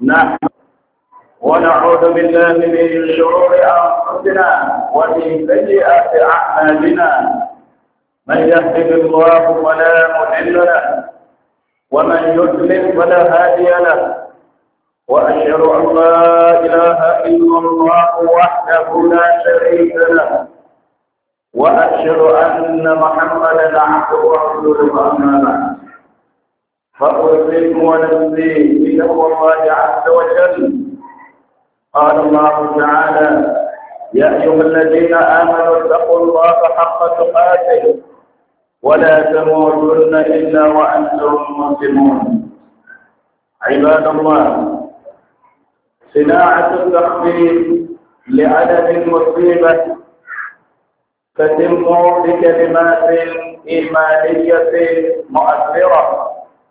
نحن ونعوذ بالله من شرور أنفسنا ومن سيئات أعمالنا. من يهده الله فلا مضل له ومن يضلل فلا هادي له، وأشهد أن لا إله إلا الله وحده لا شريك له، وأشهد أن محمدا عبده ورسوله. أما بعد، فأوصيكم ونفسي بتقوى الله عز وجل. قال الله تعالى: يا أيها الذين آمنوا اتقوا الله حق تقاته ولا تموتن إلا وأنتم مسلمون. عباد الله، صناعة التخفيف لعدم المصيبة تتم بكلمات إيمانية مؤثرة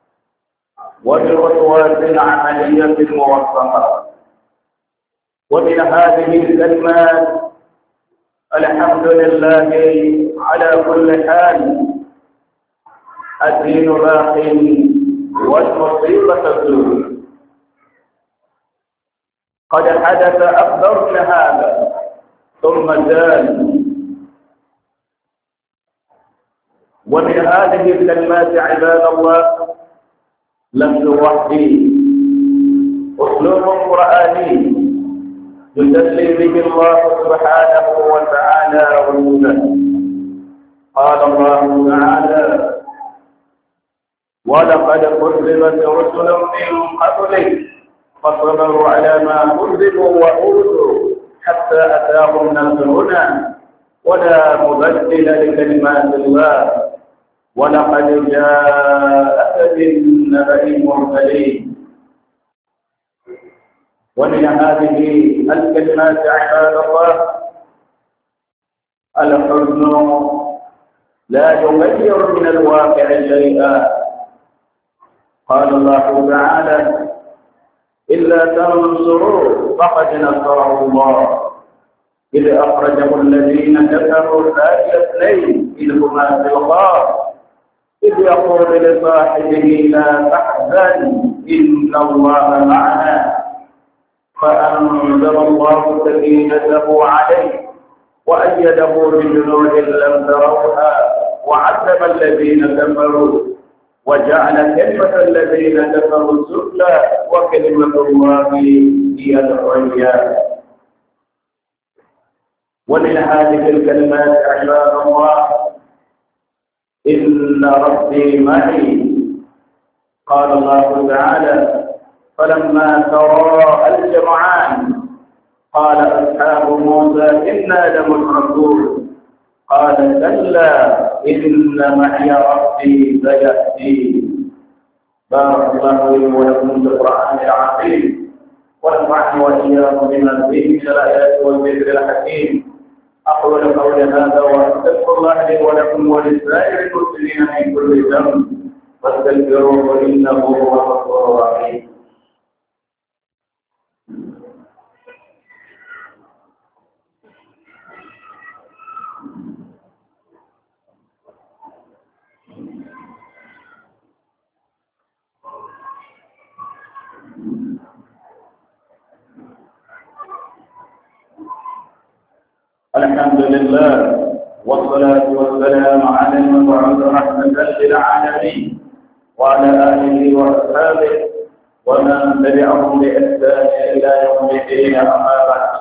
وبخطوات عملية موفقة. ومن هذه الكلمات: الحمد لله على كل حال، الدين باق والمصيبة تزول. قد حدث أكثر من هذا ثم زال. ومن هذه الكلمات عباد الله لفظ وحدي، أسلوب قرآني يجلي به الله سبحانه وتعالى وجوده. قال الله تعالى: ولقد كذبت رسل من قبلك فصبروا على ما كذبوا وأوذوا حتى أتاهم نصرنا ولا مبدل لكلمات الله ولقد جاءك بالنبأ المرسلين. ومن هذه الكلمات عباد الله الحزن لا يغير من الواقع شيئا. قال الله تعالى: إلا تنصروه فقد نصره الله إذ أخرجه الذين كفروا ثاني اثنين إذ هما في الغار إذ يقول لصاحبه لا تحزن إن الله معنا فأنزل الله سكينته عليه وأيده بجنود لم تروها وعذب الذين كفروا وجعل كلمة الذين كفروا السفلى وكلمة الله هي العليا. ومن هذه الكلمات عباد الله: إن ربي معي. قال الله تعالى: فلما تراءى الجمعان قال أصحاب موسى إنا لمدركون قال كلا إن معي ربي سيهدين. بارك الله لي ولكم في القرآن العظيم ونفعني وإياكم بما فيه من الآيات والذكر الحكيم. أقول قولي هذا وأستغفر الله لي ولكم ولسائر المسلمين من كل ذنب فاستغفروه إنه هو الغفور الرحيم. الحمد لله والصلاة والسلام على المبعوث رحمة للعالمين وعلى آله وأصحابه ومن تبعهم بإحسان إلى يوم الدين. أما بعد،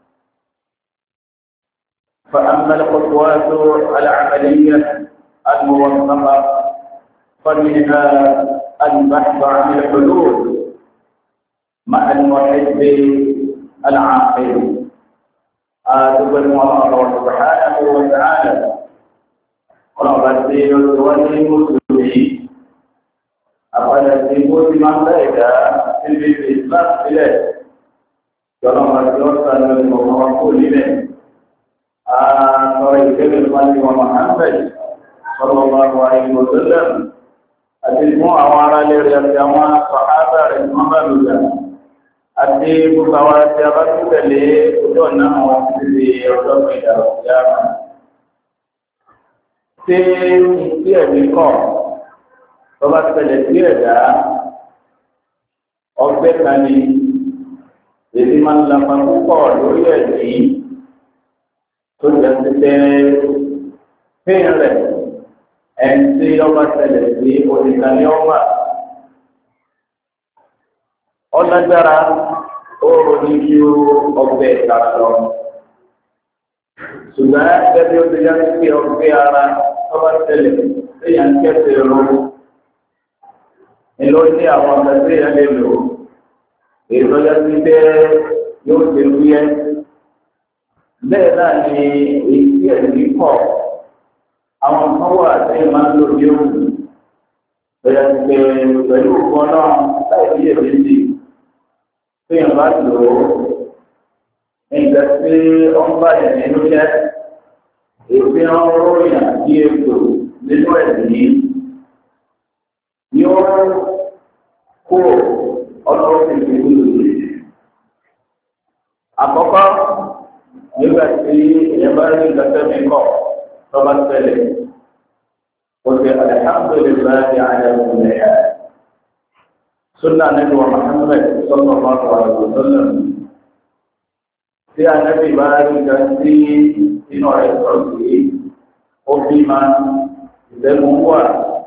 فأما الخطوات العملية الموفقة فمنها البحث عن الحلول مع المحب العاقل. أتقبل الله سبحانه وتعالى ونبذل المسلمين أقل سيبوت من ذلك في الإسلام إليه ونبذل المرسول إليه طريق الخلق ومحمد صلى الله عليه وسلم أتسمع وعلى لرياض صحابة رحمه الله àti gbogbo àwọn àti abátútẹ̀lé ojú ọ̀nà àwọn ìdílé ọjọ́ ìdá òjá máa. Ṣé ìdí ẹ̀mí kọ̀ tó bá tẹ̀lé sí ẹ̀dá ọgbẹ́ kan ní èdè máa ń lapa púpọ̀ lórí ẹ̀mí tó jẹ́ títẹ́ fíìn rẹ̀ ẹni tí ọba tẹ̀lẹ̀ sí oníkanní ọwà ọlágbára oòrùn ní ju ọgbẹ́ ìtara lọ. Ṣùgbọ́n gẹ́gẹ́ bí ó ti yá sí ọgbẹ́ ara ọba tẹ̀lẹ̀ léyà ń kẹ́sẹ̀ ro ìlú ní àwọn ọ̀gá yẹn lè lò èyí tó yá sí pé yóò ṣe wúyẹ́. Bẹ́ẹ̀ náà ni èyí tí ẹ̀mí pọ̀ àwọn kan wà tí máa ń lò ní òkú bẹ́ẹ̀ pé pẹ̀lú òkú náà láì sí èdè sí tí yẹn bá lò ó nǹkan tí ó ń bá yẹn nínú jẹ́ èyí ń ròyìn àti ètò nínú ẹ̀mí yóò kó ọlọ́run ti fi wúlò lórí. Àkọ́kọ́ nígbà tí èèyàn bá rí ìgbàsẹ́ mi kọ̀ lọ́ba tẹ́lẹ̀ ó ṣe alhamdulillahi ala kulli hal. Sunna Nabi wa Muhammad sallallahu alaihi wa sallam tí Ànábì bá rí ìgbà sí inú rẹ̀ sọ̀rọ̀ sí ó bí máa ìdẹ́nu wà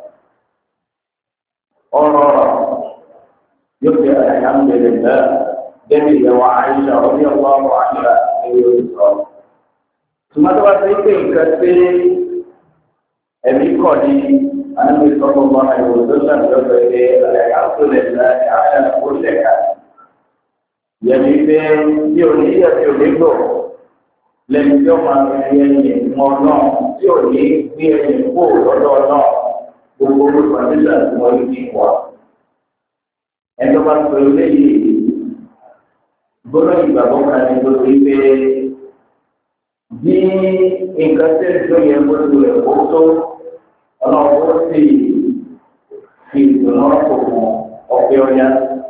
ọ̀rọ̀ yóò ṣe alhamdulillah gẹ́gẹ́ ìyàwó Àìṣà radiyallahu anha ẹ̀yọ́ ìsọ̀rọ̀. Tùmọ́tò wá sí pé nǹkan tí ẹ̀mí kọ̀ ní Ànábì sallallahu alaihi wa sallam lọ́sọ̀ pé alhamdulillah ala kulli hal. Yẹ̀mí pé tí ò ní yẹ tí ò ní gbò lẹ́nu tí ó máa ń rí ẹ̀yìn mọ́ náà tí ò ní gbé ẹ̀yìn kó lọ́dọ̀ náà gbogbo olùkọ́ nígbà tí wọ́n yí ní wà. Ẹjọ́ bá sọ eléyìí gbọ́dọ̀ ìgbàgbọ́ kan ní gbogbo ìpè bí nǹkan tẹ̀ tó yẹ gbogbo rẹ̀ kó tó ọlọ́wọ́ sì fi ìdùnnú ọ̀pọ̀ ọ̀pẹ ọ̀yá.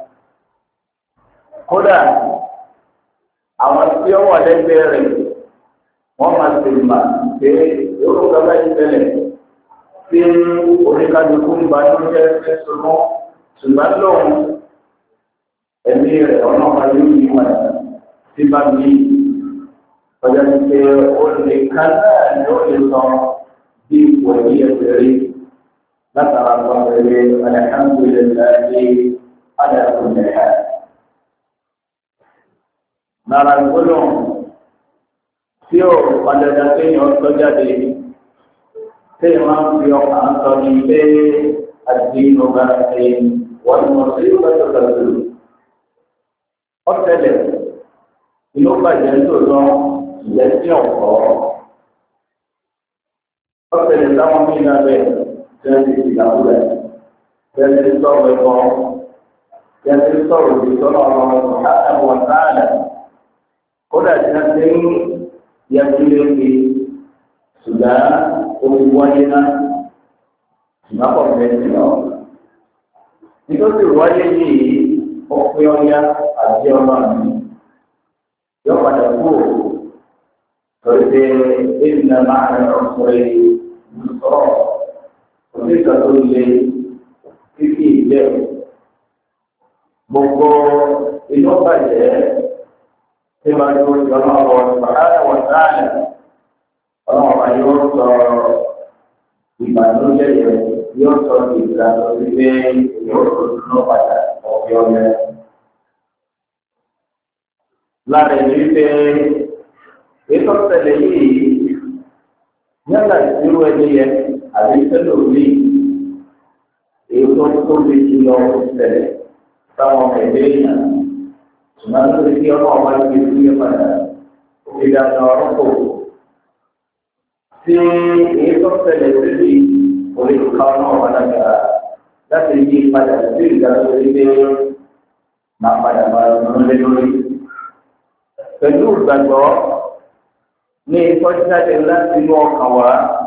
Kódà àwọn tí ó wà lẹ́gbẹ̀ẹ́ rẹ̀ wọ́n máa ti mà pé yóò gbọ́dọ̀ ìtẹ̀lẹ̀ tí oníkadùkú ń bá ní jẹ́ ẹ̀sùnmọ́ ṣùgbọ́n lóhun ẹ̀mí rẹ̀ ọ̀nà ayé yìí wà tí bá mi ọjọ́ ti pé ó lè ká náà ni ó lè sọ bí ipò ẹ̀mí ẹ̀sẹ̀ rí látara sọ pẹ̀lú alhamdulillahi ala kulli hal. Nàrà gbọ́dọ̀ tí ó padà dá kéèyàn sọ jáde tí máa ń fi ọkàn sọ ní ilé àdínú bá ṣe wọ́n mọ̀ sí pẹ̀lú. Ọ̀tẹ̀lẹ̀ inú bàjẹ́ tó lọ ìyẹn sí ọ̀pọ̀. Ọ̀tẹ̀lẹ̀ táwọn mí náà bẹ̀ jẹ́ ti ìdàmúlẹ̀ jẹ́ ti sọ̀rọ̀ ẹ̀kọ́ jẹ́ ti sọ̀rọ̀ ìtọ́nà ọ̀rọ̀ àwọn sáàlẹ̀. Kódà tí wọ́n ti ń yẹ kí lè fi ṣùgbọ́n omi wáyé náà ìbápọ̀ mẹ́sì lọ. Nítorí wáyé yìí ọ̀pẹ ọ̀yá àti ọlọ́run yóò padà kú torí pé ènìyàn máa ń ọ̀pẹ sọ̀rọ̀ òbí kan tó lé títí ìlẹ̀ gbogbo inú bàjẹ́ tí wọ́n yóò jọ náà wọ ìpàdánù wọn sáàlẹ̀ ọlọ́run yóò sọ ìbànújẹ́ yẹn yóò sọ ìgbàlódé wípé yóò tó dúró padà ọ̀pẹ ọ̀yẹ́. Lára ìlú wípé ètò ìṣẹ̀lẹ̀ yìí yálà ìṣirò ẹni yẹn àbí ìṣẹ̀lẹ̀ òní ètò tó lè ti lọ ìṣẹ̀lẹ̀ táwọn ẹgbẹ́ èèyàn ṣùgbọ́n lórí kí ọmọ ọba ti fi yẹ padà ìdáná ọ̀rọ̀ kò tí ètò ìṣẹ̀lẹ̀ síbi orí ká ọmọ ọba lágbára láti yí padà sí ìdájọ́ ilé máa padà máa lọ lórí. Pẹ̀lú ìgbàgbọ́ ní ìkọ́jáde láti inú ọkàn wá,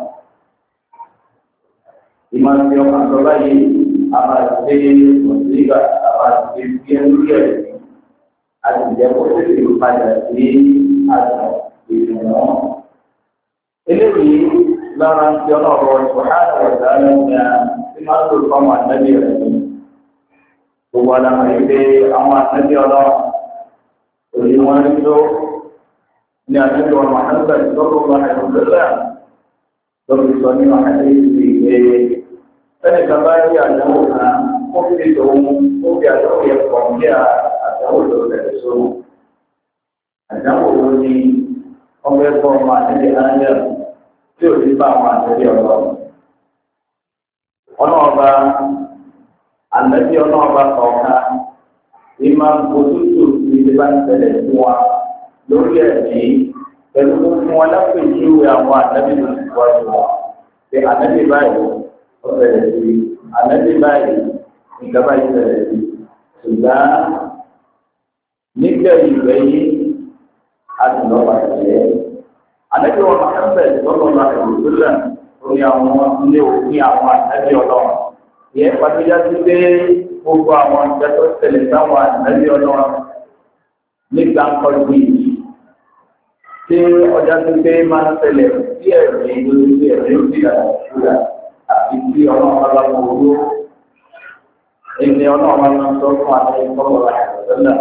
ìmọ̀sí ọkàn tó báyìí, a máa ṣe mọ̀sílíbà, a máa ṣe bí ẹnu yẹ̀ àti ìjẹ́kó tètè padà sí àgbà ìrìnà. Eléyìí lára ń fi ọlọ́rọ̀ ìwọ̀hánà ọ̀dà lẹ́yìn tí máa ń lò fọ́mọ àtẹ́bí rẹ̀ ní. gbogbo àdàmọ̀ ìgbé àwọn àtẹ́bí ọlọ́run òní wọn rí tó ní àtẹ́bí wọn Muhammad lọ́gbọ̀n àìsílẹ̀ lọ́gbọ̀n sọ ní àtẹ́bí ìgbé sẹ́ni kaba rí àdáwò kan ó fi tòun ó fi àdáwò yẹ pọ̀ ní àdáwò tó tẹ̀lé sóhun àdáwò ló ní ọgbẹ́ bọ́ ọmọ àtẹ́bí ayé tí ò ní bá àwọn àtẹ́bí ọlọ́run ọlọ́ọ̀ba àlẹ́bí ọlọ́ọ̀ba kọ̀ọ̀kan ní máa ń bójútó ní ti bá ń tẹ̀lé fún wa lórí ẹ̀mí pẹ̀lú fún wọn lápèjúwe àwọn àlẹ́bí tó ti wájú wọn pé àlẹ́bí báyìí ó bẹ̀rẹ̀ sí àlẹ́bí báyìí nǹkan báyìí bẹ̀rẹ̀ sí ṣùgbọ́n nígbẹ̀yìn gbẹ̀yìn àtúnlọ́wọ́ àtẹ̀lẹ́ àlẹ́bí wọn máa ń bẹ̀rẹ̀ lọ́lọ́lọ́ àtẹ̀lẹ́ orí àwọn ilé òfin àwọn àtẹ́bí ọlọ́run. Ìyẹn pàtíyá sí pé gbogbo àwọn ìjọ tó tẹ̀lé sáwọn àtẹ́bí ọlọ́run nígbà kọjú yìí. Ṣé ọjà sí pé máa ń tẹ̀lé sí ẹ̀rí lórí sí ẹ̀rí òbí àtúnṣúra àti sí ọlọ́run aláwọ̀ owó. Ẹni ọlọ́run máa ń sọ fún àti ìfọwọ́ra àtẹ̀sọ́lá.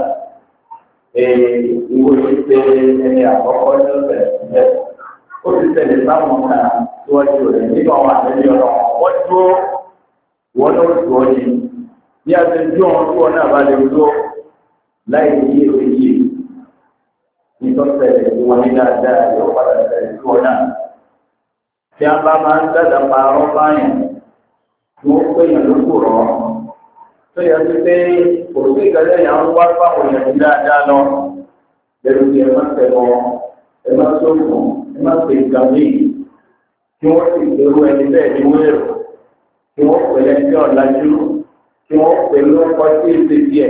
Ìwé ìṣe ẹni àkọ́kọ́ ní ọ̀sẹ̀ ìṣẹ́. Ó ti tẹ̀lé sáwọn ọ̀nà síwájú rẹ̀ nínú àwọn àtẹ̀lé ọlọ́run. Wọ́n dúró wọ́n ló dúró ní. Bí a ti dúró wọn tí wọn náà bá lè dúró láì ní èrè yìí. Ìtọ́sẹ̀lẹ̀ tí wọ́n ní dáadáa yóò padà tẹ̀lé sí wọn náà. Tí a bá máa ń dàgbà parọ́ báyìí, tí wọ́n pè yàn ló kù rọ̀. Tó yẹ kí pé kò sí ìgbàlẹ̀ yà ń wá fáwọn èèyàn ní dáadáa lọ. Bẹ̀rù bí ẹ má tẹ̀wọ́, ẹ má sóògùn, ẹ má pè ìgbàmí. Kí wọ́n sì gbèrú ẹni bẹ́ẹ̀ ní wéèrò. Kí wọ́n pèlè ní ọ̀làjú. Kí wọ́n pèlè ọkọ̀ sí èsì díẹ̀.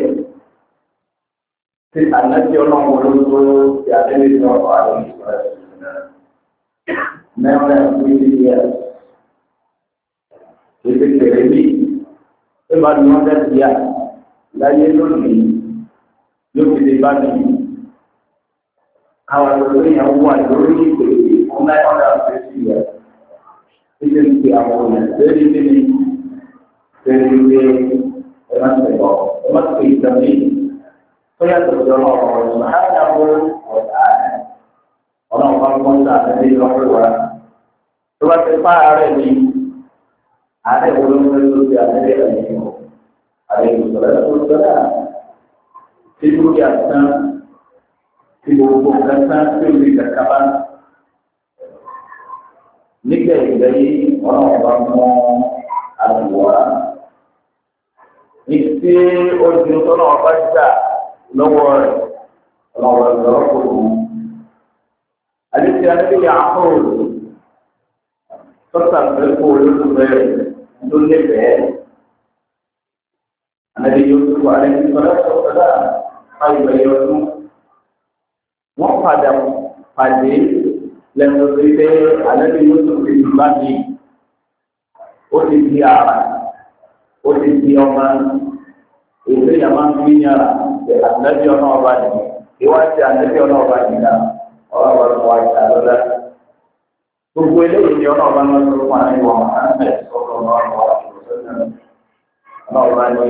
Tí ànájẹ́ ọlọ́run olóòtú ti àdébí ní ọkọ̀ àwọn ìṣòro mẹ́rin àti ìdíyẹ. Ètò ìkèrè bí ẹ bá ní wọ́n tẹ̀sí à láyé lónìí yóò fi lè bá mi. Àwọn olórí yẹn wà lórí ìpèsè fún 950 years. Ilé ìpè àwọn ènìyàn lórí ilé ní lórí ilé ẹ má tẹ̀lọ́ ẹ má tẹ̀ ìtàmì. Fẹ́yà tó jọrọ ọ̀rọ̀ ìsọ̀hánàwó ọ̀dà ọ̀nà ọ̀pá mọ́tà àti ìlọ́pẹ̀ wa. Tó bá ti pa ààrẹ mi, ààrẹ olóńgbé tó ti àtẹ́lẹ̀ ẹ̀yìn o. Ààrẹ ìsọ̀rọ̀ tó sọ́dà tí lórí àtàn tí gbogbo kẹta tí ó lè kàkà bá. Nígbà ìgbà yìí, ọ̀nà ọ̀pá mọ́ àdùwà. Ní tí ó di ọ̀nà ọ̀pá jà lọ́wọ́ rẹ̀ lọ́wọ́ lọ́wọ́ kò mú. Àdìsí àti àkóòrò tọ́ta pẹ̀lú olólùfẹ́ rẹ̀ tó lébẹ̀ẹ́. Àdìsí yóò tó wà lẹ́yìn sọ́dá sọ́dá ayọ̀yẹ̀ ọdún. Wọ́n padà pàdé lẹ́nu sí pé àdìsí yóò tó fi bá mi. Ó ti di ara, ó ti di ọmọ, èso ìyàmá ń fi yàrá. Ànábì ọ̀nà ọba ni ìwádìí ànábì ọ̀nà ọba ni náà ọba ọba ló wá ìta lọ́dá. Gbogbo eléyìí ni ọ̀nà ọba náà tó fún àárín wọn àánẹ̀ ọ̀nà ọba ọba ọ̀nà ọba ni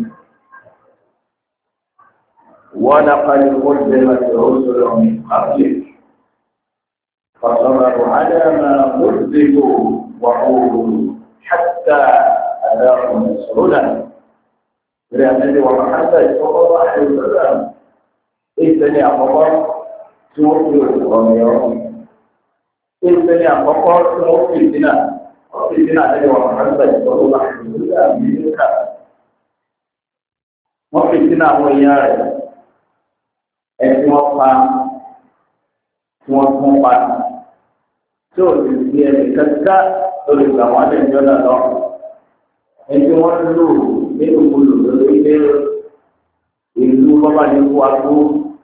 wọ́n dápàlì ó ṣe láti ọ̀ṣọ́rọ̀ ọ̀nà ìpàdé. فصبروا على ما كذبوا وقولوا حتى أذاقوا نصرنا. Berarti orang ada orang ada ini apa semua orang ini apa semua tidak ada orang ada orang ada mereka mungkin tidak punya semua so dia dekat oleh kawan dan jodoh itu orang dulu nínú gbòòlò lórí ilé ìlú bọ́bá ní kó agbó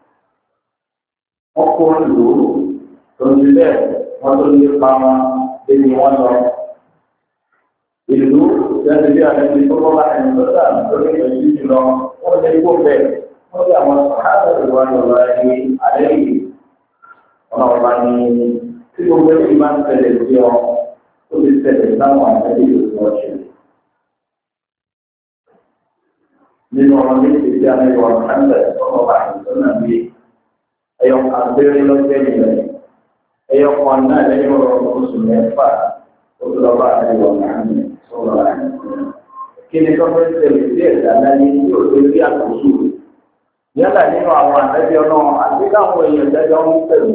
wọ́n kó lò ó lórí bẹ́ẹ̀ wọ́n tó ní pa wọn débi wọ́n lọ. Ìlú ìjọba bí àwọn ẹni tó bọ́bá ẹni lọ́dà lórí ìlú jùlọ wọ́n lè kó bẹ́ẹ̀ wọ́n lé àwọn sọ̀hánà ìwà lọ́wọ́ ẹni alẹ́ yìí. Wọ́n náà wá ní tí gbogbo ẹni máa ń tẹ̀lé sí ọ ó lè tẹ̀lé sáwọn àtẹ̀lé ìlú ọ̀ṣun. nínú ọmọ méjì tí a ní ìwà kánlẹ̀ ọmọ àìsàn náà bí ẹyọ kan péré lọ́gbẹ́ nìyẹn ẹyọ kan náà lẹ́yìn ọ̀rọ̀ oṣù mẹ́fà oṣù lọ́ba àti ìwà kánlẹ̀ sọ̀rọ̀ àìsàn. Kí ni tọ́pẹ́ tẹ̀lé sí ẹ̀dá náà ní tí ò lè rí àkóso yálà nínú àwọn àtẹ́jọ́ náà àti káwọn èèyàn dájọ́ ń tẹ̀lé.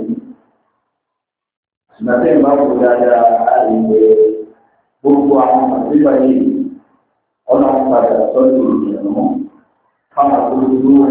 Ìgbàdé ìbáwò dáadáa àìgbé gbogbo àwọn àtìgbà yìí ọ̀nà padà sọ́dọ̀ ìrìnà fáwọn olùdúró.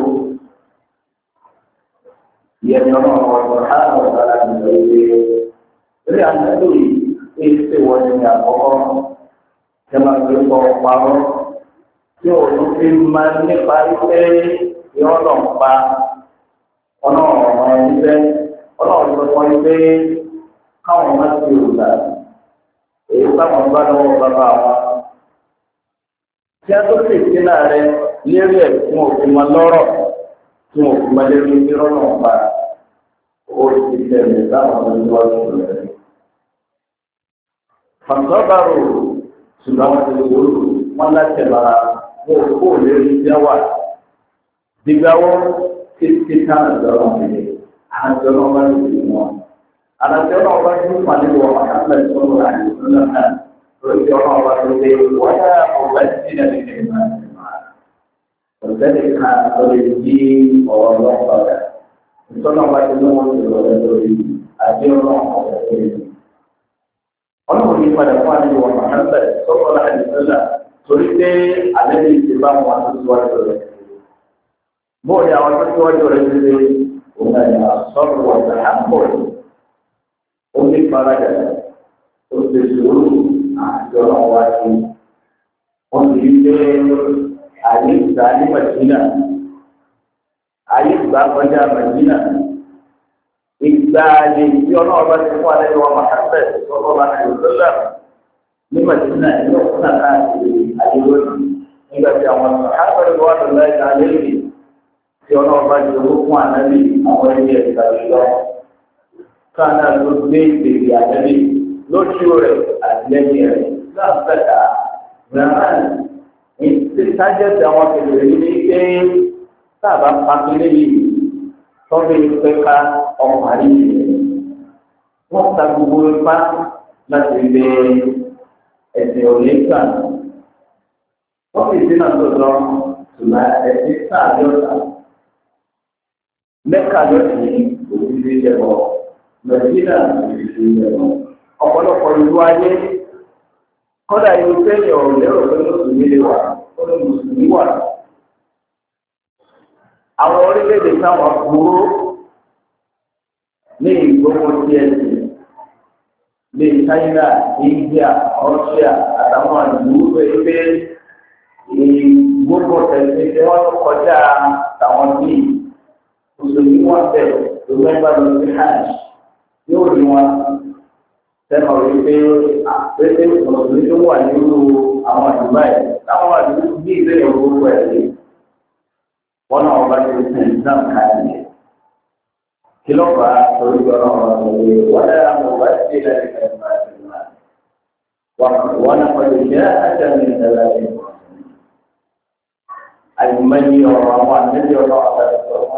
Ìyẹn ni ọlọ́run ọ̀sán hàn ọ̀sán láti lọ ilé. Eré àtẹ́jọ́ yìí ṣe wọ́n ní àkọ́kọ́ ṣe máa gbé pọ̀ parọ́ tí òun fi máa nípa wípé yọ́ lọ pa ọlọ́run ẹgbẹ́ ọlọ́run tó kọ́ wípé káwọn má ti òòlà èyí táwọn bá lọ́wọ́ bàbá wọn. Tí a tó lè sí láàrẹ lérí ẹ̀ tí wọn ò fi máa lọ́rọ̀ tí wọn ò fi máa lérí irọ́ náà pa ó ti tẹ̀lé táwọn ọmọ ìlú ọdún rẹ̀. Fàtọ́bàrò ṣùgbọ́n wọn ti wúlò wọn láti máa mú òkú lérí jẹ́wà. Digbawo títí táwọn ìjọba ń lè àjọyọ̀ bá ti di wọn. Àjọyọ̀ bá ti fà ní wọn àkàtà ìṣòro àti ìṣòro náà lórí ọ̀rọ̀ bá ti lè wáyà ọ̀gá ìdí náà lè máa ti máa. Ọ̀sẹ̀ni kan lórí bí ọ̀rọ̀ náà padà. Ìṣòro bá ti mú wọn ti lọ́wọ́ lórí àjọyọ̀ ọ̀gá ìdí. Ọlọ́run ní padà fún àjọ wọn àkàtà ìṣòro àti ìṣòro torí pé àlẹ́ ní ìṣèlú àwọn àtúntò rẹ̀. Bóyá àwọn tó tíwájú rẹ̀ ti lè òun àyà sọ́rọ̀ ọ̀sẹ̀ àpòrò ó ní farajà ó ti sòrò àjọ náà wá sí wọ́n ti rí pé àyè ìgbà ní Màdínà àyè ìgbà kọjá Màdínà ìgbà àyè tí ọlọ́run bá ti fún alẹ́ ní wọn Muhammad sọ́kọ́ bá ti lọ́lá ní Màdínà ẹ̀yọ́ fún àkáàkiri àyè lónìí nígbà tí àwọn sọ̀rọ̀ wà lọ́lá ìgbà lẹ́yìn tí ọlọ́run bá ti owó fún ànábì àwọn ẹni ẹ̀ka lọ káàná ló gbé ìgbèrè ànábì lójú rẹ̀ àtìlẹ́yìn rẹ̀ láǹfẹ̀dá rẹ̀ ní tájẹ́sì àwọn kẹlẹ̀ yìí ní pé sábà pàkínlẹ̀ yìí tọ́jú ìpẹ́ká ọmọ àríyìn wọ́n ta gbogbo ipá láti gbé ẹ̀sìn òlẹ́gbà wọ́n fi sínú àtọ́jọ́ ṣùgbọ́n ẹ̀sìn sáà yọ̀ọ̀ta. Mẹ́kà lọ́sìn òṣìṣẹ́ ìjẹ̀bọ̀, Mẹ̀dínà òṣìṣẹ́ ìjẹ̀bọ̀. Ọ̀pọ̀lọpọ̀ ìlú ayé, kọ́dà ìlú sẹ́yìn ọ̀rọ̀ lérò pé Mùsùlùmí lè wà, ó ní Mùsùlùmí wà. Àwọn orílẹ̀-èdè táwọn burú ní ìgbógun tí ẹ̀sìn, ní China, India, Russia, àtàwọn ìlú pé ìgbógun tẹ̀sí tí wọ́n kọjá táwọn bíi. Mùsùlùmí wọn bẹ̀ tó mẹ́fà lọ sí hajj yóò rí wọn sẹ́nu rí pé pété mùsùlùmí tó wà nínú àwọn àdúgbò yìí táwọn àdúgbò bí ìbéèrè orúkọ ẹ̀ lé wọn náà bá ti sìn náà káàdì kí ló fà á torí ọ̀nà ọ̀rọ̀ ìwé wọn dára mọ̀ wá sí ilẹ̀ ìfẹ́ máa ti máa wọn náà pẹ̀lú ìṣẹ́ àjẹmí ìdẹ́lẹ̀ yìí. Àyùmọ̀yé ọ̀rọ̀ àwọn àmì ọ̀rọ̀ àbẹ̀rẹ̀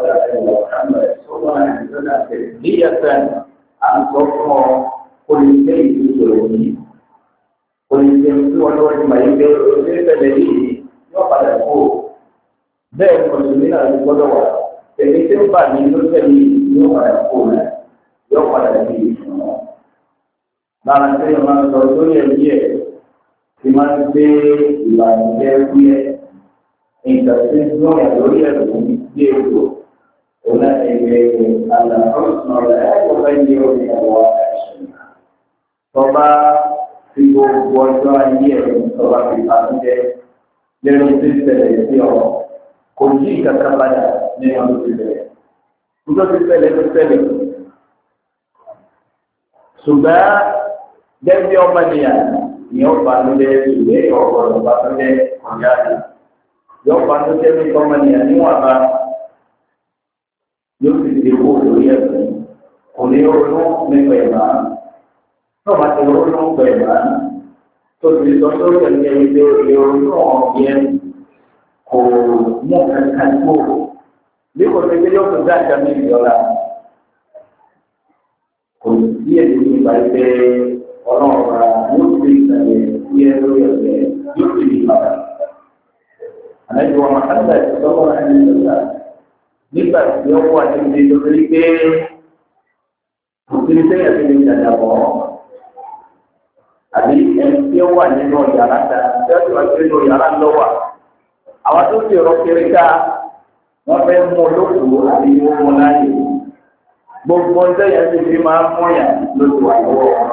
Dia kan angkor polisi itu sendiri, polisi itu orang yang baik itu terdiri dua pada aku. Dan polisi ada dua orang. Jadi tempat itu terdiri dua pada aku, dua pada diri. Dalam zaman dulu yang dia, dimana dia punya industri yang dulu yang dia itu. أولئك على حسن لا يغير من الواقع شيئا. Coba sibuk buat-buatan coba kita dari sisi dia kunci kepada dengan sisi. Untuk sisi sudah dari omania, nyo bantu dari sini, orang bantu dari menjadi. Yo bantu dari omania ni apa? Yóò ti di owó lórí ẹ̀sìn, kò ní ronú nípa ìmọ̀ náà máa ti ronú nípa ìmọ̀ tó ti sọ sórí ẹ̀sìn ìdè ronú ọ̀gbìn kò mú kankan tó bí kò tẹ́lẹ̀ yóò tó dá ìjà mi ìjọba kò sí èdè nípa ẹgbẹ́ ọlọ́ọ̀ra yóò fi ìtàgé sí ẹ lórí ọ̀gbẹ́ yóò fi ìbàdà. Àlejò ọmọ àgbà ìṣọ́wọ́ ẹni lọ́la nígbà tí ó wà níbi lórí pé kò sí sẹ́yìn àti ní ìjàdà bọ̀ àbí ẹni tí ó wà nínú yàrá ta tí ó ti wà nínú yàrá lọ́wọ́ àwọn tó ti rọ kiri ká wọ́n fẹ́ mú olókùú àbí wọ́n mú láàyè gbogbo sẹ́yìn àti fi máa ń mú yàn lóṣù wà lọ́wọ́ wọn.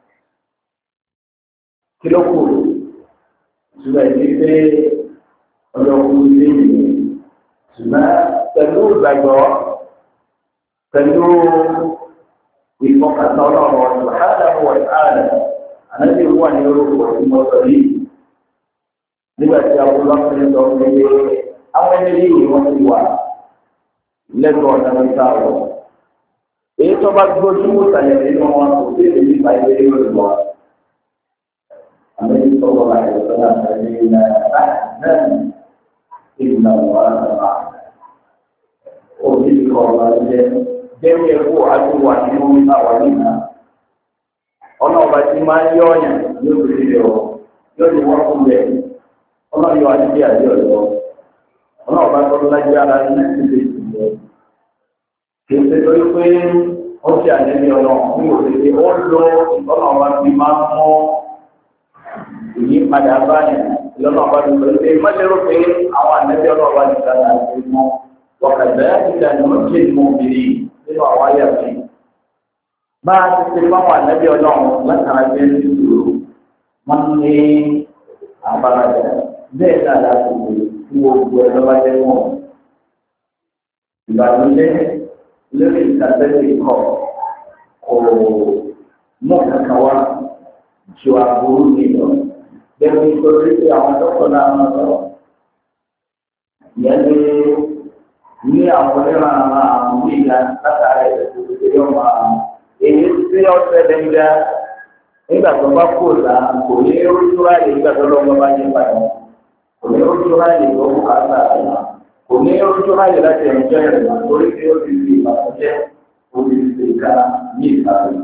Kí ló kù? Ṣùgbọ́n ìdí pé ọlọ́kùnrin lè yìí ṣùgbọ́n pẹ̀lú ìgbàgbọ́ pẹ̀lú ìfọkàntán ọlọ́run ọ̀sùn àádàmú ọ̀sán ànábì wà ní orúkọ ìmọ̀sọ̀ yìí nígbà tí àwọn ọlọ́kùnrin sọ pé àwọn ẹni yìí wọ́n ti wà lẹ́gbọ̀n ọ̀nà mẹ́ta wọ̀ èyí tó bá gbójú sàlẹ̀ nínú wọn kò sí èdè nípa ilé ìwé lọ ànábì sọ̀rọ̀ láti ọ̀sán àtàlẹ́ náà ìgbà wàhálà náà òbí kọ̀ ọ̀la jẹ́ bẹ́ẹ̀ yẹ kó àdúrà nínú àwọn nínú ọ̀nà ọba tí máa ń yọ ọ̀yàn yóò fi lè ọ̀ yóò lè wọ́n fún bẹ́ẹ̀ ọ̀nà yọ àdúgbò àdé ọ̀dọ́ ọ̀nà ọba tó lájú ara ní ìdílé ìdílé kì í ṣe lórí pé ó ṣe àdébí ọ̀nà ní òṣèlú ó lo ọ̀nà ọba tí máa ń mú ìyípadà báyìí lọ́nà ọba tó lọ sí mọ́lẹ́rọ̀ pé àwọn àdébí ọ̀nà ọba ti dáná àti mọ́ وكذلك ننجي المؤمنين nínú àwọn ayé àti bá a ti ṣe fáwọn ànábì ọlọ́run látara jẹ́ nítorí wọ́n ní àbáradà bẹ́ẹ̀ náà láti wò tí gbogbo ẹ̀ lọ́wọ́ jẹ́ mọ́ ìbànújẹ́ lórí ìtàgbẹ́sẹ̀ kọ̀ kò mú kankan wá ju àbúrú nìlọ bẹ́ẹ̀ ni nítorí pé àwọn dọ́kọ̀ náà ń lọ yẹn ní àwọn onímọ̀ àwọn ìyá látara ìdẹ̀kùn yóò máa èyí tí ọ̀sẹ̀ lẹ́gbẹ̀ẹ́ nígbà tó bá kó la kò ní ojú ráyè nígbà tó lọ́wọ́ bá yẹ báyìí kò ní ojú ráyè tó kù ká sáà rẹ̀ kò ní ojú ráyè láti ẹ̀jọ́ rẹ̀ torí pé ó ti fi ìbànújẹ́ ó ti fi ká ní ìbàdàn.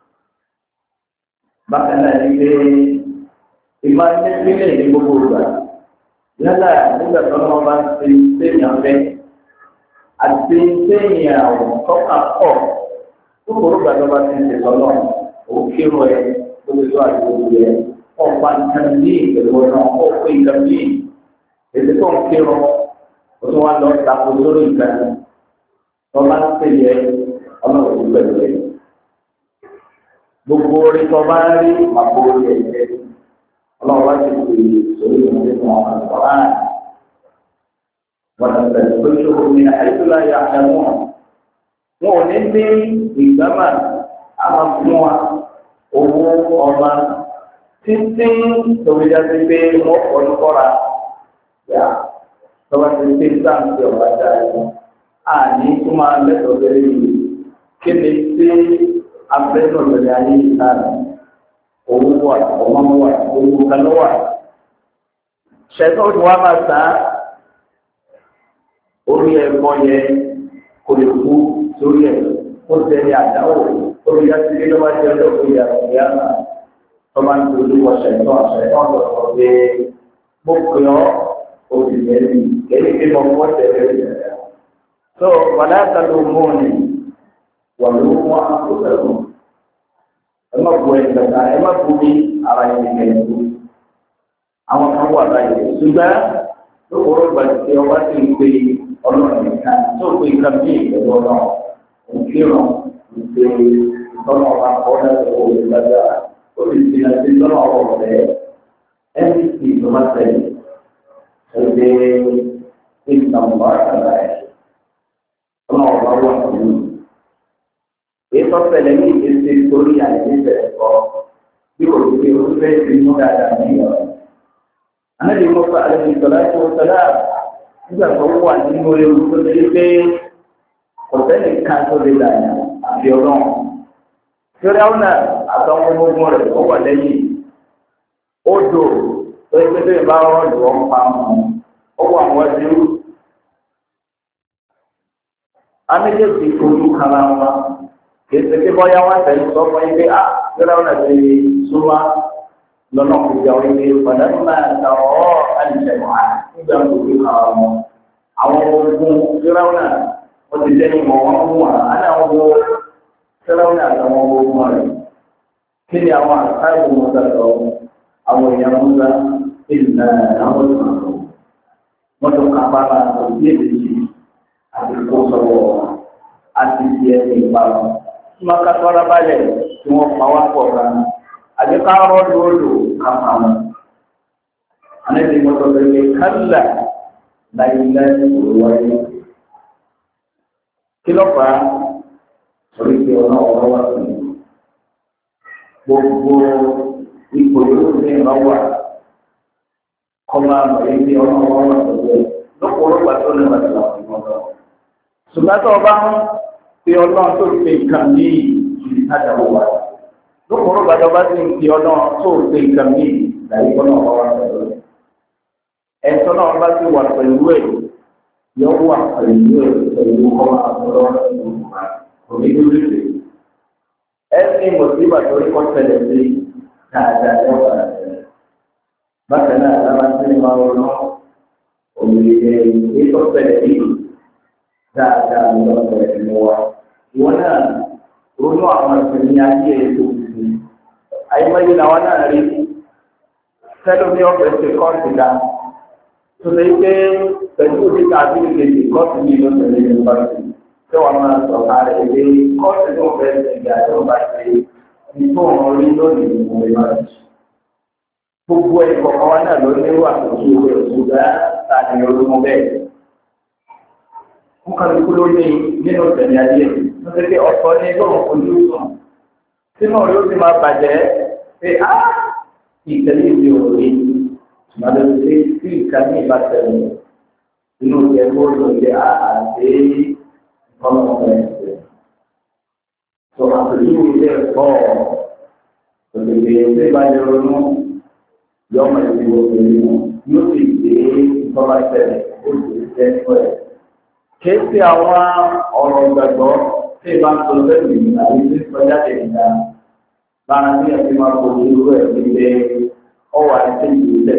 Bákan náà ní pé ìmáyé nílẹ̀ ní gbogbo ìgbà yálà nígbà tó lọ́wọ́ bá ń ṣe séèyàn fẹ́ àti sẹ́yìn àwọn tọ́ka pọ̀ kókòrò gbàdúrà ti ń ṣe lọ́nà òkèrò ẹ̀ lóṣù àdúgbò ẹ̀ ọ̀pá nǹkan ní ìpẹ̀lú ọ̀nà ọ̀pọ̀ nǹkan ní èdè tó ń kérò ó tún wá lọ tako lórí nǹkan tó bá ń tẹ̀lé ọ̀nà òkú pẹ̀lú ẹ̀. Gbogbo orí tó bá ń rí màbó orí ẹ̀ jẹ́ ọlọ́run wá ti pè é sórí ìmọ̀lẹ́ fún ọmọ àgbọ̀rá ونستدرجهم من حيث لا يعلمون wọn ò ní ní ìgbàmà àmàfúnwa owó ọmọ títí tòmídàtí pé wọn kọlu kọra yà tọba ti pé sáǹtì ọba dáadé àní tó máa lẹ́tọ̀ọ́ lórí yìí kí ni tí abẹ́nú lórí ayé ìlànà owó wà ọmọ wà owó kan wà ṣẹ́tọ́ ni wọ́n máa sá orí ẹ̀kọ́ yẹn kò lè kú sórí ẹ̀ ó tẹ̀lé àdáwò orí ẹ̀sìn kí ló bá jẹ́ ọjọ́ ìyá ìyá náà tó máa ń tó olúwọ̀ ṣẹ̀tọ́ lọ́sọ̀ pé mo pè ọ́ òbílẹ̀ mi kẹ́lí pé mo fọ́ tẹ̀lé ìyá. tó wàlá kàló mọ́ọ̀nì wà ló mú àkókò ẹ má bu ẹ̀gbẹ̀ta ẹ má bu mi ara yẹn kẹ́lẹ́ àwọn kan wà báyìí ṣùgbọ́n lókòrò gbàdúgbò ọba ti ń pè ọlọ́run nìkan tó pé nǹkan bí ìgbẹ́jọ́ ọlọ́run òkèrò ìpè ìtọ́nà ọba kọ́ọ́dà tó wọlé gbàgbà ó lè ṣe àti ìtọ́nà ọba ọ̀rẹ́ ndc tó bá tẹ̀lé ẹgbẹ́ ìtàmùbá àgbà ẹ̀ tọ́nà ọba wà pẹ̀lú. ètò tẹ̀lé ní ìdíje torí àìsíṣẹ́ ẹ̀kọ́ bí kò sí pé ó fẹ́ ti mú dáadáa ní ìyọ̀rọ̀. Ànábì Mùsá alayhi salatu wa salam nígbà tó wà nínú ewu tó ṣe pé kò sẹ́ni kan tó lè dàgbà àfi ọlọ́run. Fíráúnà àtàwọn ọmọ ogun rẹ̀ ó wà lẹ́yìn odò tó ṣe pé bá rọ́ọ̀lù wọn pa wọn ọwọ́ àwọn ẹbí améjèèjì fojú kara wa kì í ṣe pé bọ́yá wọn tẹ̀lé sọ fún yín pé gbéra wọn àti súnmọ́ lọ́nà kò jà wọ́n pé pàdánù máa ta ọ́ àlùfẹ́mọ́ nígbà tó fi kara wọn. àwọn ogun gbéra wọn wọ́n ti jẹ́ ìmọ̀ wọn fún wa àná àwọn ogun gbéra wọn àtàwọn ogun rẹ̀ kí ni àwọn àkáìbù wọn sọ̀rọ̀ àwọn èèyàn múlá ìlànà àwọn ìmọ̀ wọn tó kápá náà tó bí èdè yìí àti kó sọ̀rọ̀ àti di ẹni ìparun. Tí wọ́n ká tọ́ra balẹ̀ tí wọ́n pa wá pọ̀ gan. Àbí ká rọ́ọ̀dù odò ká pa wọn. Àníbi mo sọ pé kálá láìláì kò wáyé. Kí ló fà á? Orí ti ọ̀nà ọ̀rọ̀ wá sí i. Gbogbo ipò yóò ní ìrànwọ́ kọ́ máa mọ̀ yí pé ọ̀nà ọ̀rọ̀ wá sí i. Lọ́pọ̀lọpọ̀ tó lè wà sí àwọn ìmọ̀lọ́. Ṣùgbọ́n tó o bá ń fi ọlọ́run tó fi nǹkan ní ìtajà wò wá. Lọ́pọ̀lọpọ̀ tó o bá ti ń fi ọlọ́run tó fi nǹkan ní ìdarí ọlọ́run wá wá pẹ̀lú ẹ̀. Ẹ̀sọ́ náà bá ti wà pẹ̀lú ẹ̀ yọ wà pẹ̀lú ẹ̀ pẹ̀lú ọmọ àbúrò òní lórí rẹ̀. Ẹ ní mọ̀síbà tó rí kọ́sẹ̀lẹ̀ sí dáadáa lọ́wọ́ rẹ̀. Bákan náà lára sí ni máa ronú òmìnira ètò ọ̀sẹ̀lẹ̀ yìí dáadáa ní ọ̀sẹ̀ ìlú wa. Ìwọ náà ronú àwọn ìpínlẹ̀ ayé ètò ìsìn. Àyèmáyé làwọn náà rí sẹ́lẹ̀ ní ọ̀fẹ́ ṣe kọ́ọ̀tù dá. Tó lè pé pẹ̀lú òdìkà àbílẹ̀kejì kọ́ọ̀tù ní ìlú tẹ̀lé yunifásitì. Tí wọ́n máa sọ káàrẹ̀ ilé kọ́ọ̀tù ní ọ̀fẹ́ ṣe ìgbà tí wọ́n bá ṣe ìtò ọ̀rọ̀ rí lónìí ní ìwé máàjì. Gbogbo ẹ̀kọ́ kan wá náà ló ní wà tó kí ìwé òṣùgbà tàbí olómọ bẹ́ẹ̀. Kálukú ló ní nínú ìtẹ̀lé ayé nítorí pé ọ̀sọ́ ní gbọ́dọ̀ ojú sùn sínú yóò ti máa bàjẹ́ pé ìtẹ̀lé ìdí òní màdé ṣe sí ìka ní ìbátẹ̀lẹ̀ inú ìjẹ́ gbọ́dọ̀ jẹ́ àti ọmọ ẹ̀sẹ̀. Sọ àpèjú ilé ẹ̀kọ́ òṣèlú ilé ìbájẹ́ ronú yọmọ ìdíwọ́ pẹ̀lú yóò sì gbé ìfọ́bátẹ̀lẹ̀ ó sì jẹ́ ẹ̀kọ́ ẹ̀. Kéèsì àwọn ọ̀rọ̀ ìgbàgbọ́ tí ìbá ń sọ lẹ́yìn àti tí sọjá lè dá lára ní ẹ̀sìn máa kó irú ẹ̀ nílé ọwọ́ àti ìgbésẹ̀.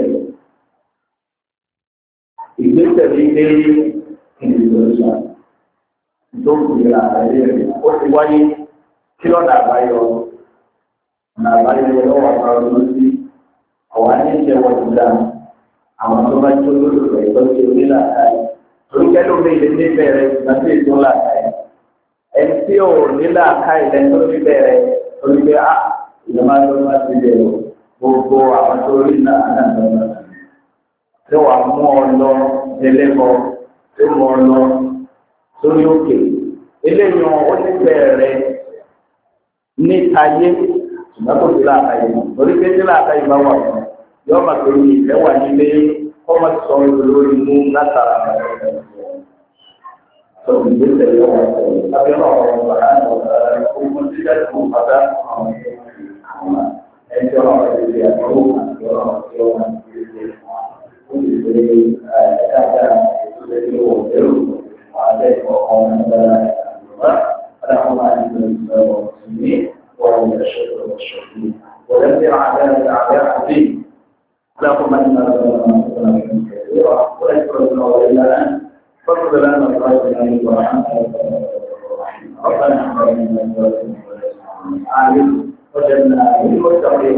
Ìgbésẹ̀ nílé ìdìbòsà tó gbìyànjú àlàyé rẹ̀ ó ti wáyé kí lọ́nà àbáyọ. Ọ̀nà àbáyọ lọ́wọ́ àwọn ọdún sí ọ̀wá ní ìṣẹ́wọ̀ ìdá àwọn tó bá tó lórí rẹ̀ tó ti onílà káyọ̀. Oríkẹ́ ló lè lè ní bẹ̀rẹ̀ láti ètò làkà ẹ̀. Ẹni tí ò ní làkà ilẹ̀ tó ní bẹ̀rẹ̀ torí pé ìjọba tó máa ti bẹ̀rẹ̀ gbogbo àwọn tó rí náà lọ́wọ́. Tí wàá mú ọ lọ ẹlẹ́kọ̀ọ́ tó mú ọ lọ sórí òkè. Eléyìí ó ní bẹ̀rẹ̀ ní tayé ṣùgbọ́n kò sí làkà yìí. Torí pé tí làkà yìí bá wà fún yọ máa torí ìfẹ́ wà nílé kọ́mọ̀ sọ lórí mú látara rẹ̀. Sọ ìgbésẹ̀ yọ wọ́n sọ abẹ́rẹ́ ọ̀rọ̀ ọ̀rọ̀ ọ̀gbọ̀n tí jáde fún padà àwọn ẹjọ́ ọ̀rọ̀ ìdílé àtọ́wò àti ọ̀rọ̀ tí ó wà ní ìdílé ó sì ṣe dáadáa ìdílé owó ẹ̀rọ àbẹ́ ọ̀hún ẹgbẹ́ra ìgbàlúwà aláwọ̀ àìsàn ìgbàlúwà ní wọ́n yẹ ṣẹ́kọ̀ọ́ ṣẹ́kọ̀ọ́ wọ́n yẹ àbẹ́ اللهم انا نسالك كثيرا واشكر الله لنا فاغفر لنا وارحمنا ربنا اغفر لنا وجعلنا للمتقين